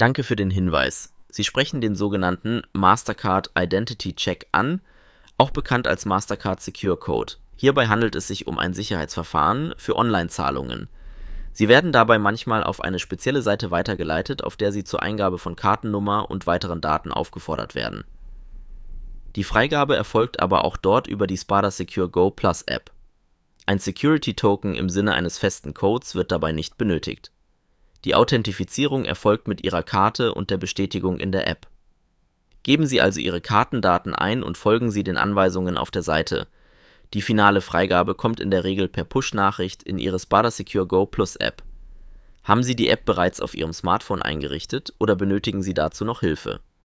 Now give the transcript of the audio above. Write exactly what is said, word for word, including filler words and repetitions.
Danke für den Hinweis. Sie sprechen den sogenannten Mastercard Identity Check an, auch bekannt als Mastercard Secure Code. Hierbei handelt es sich um ein Sicherheitsverfahren für Online-Zahlungen. Sie werden dabei manchmal auf eine spezielle Seite weitergeleitet, auf der Sie zur Eingabe von Kartennummer und weiteren Daten aufgefordert werden. Die Freigabe erfolgt aber auch dort über die Spada Secure Go Plus App. Ein Security-Token im Sinne eines festen Codes wird dabei nicht benötigt. Die Authentifizierung erfolgt mit Ihrer Karte und der Bestätigung in der App. Geben Sie also Ihre Kartendaten ein und folgen Sie den Anweisungen auf der Seite. Die finale Freigabe kommt in der Regel per Push-Nachricht in Ihre Spada Secure Go Plus App. Haben Sie die App bereits auf Ihrem Smartphone eingerichtet oder benötigen Sie dazu noch Hilfe?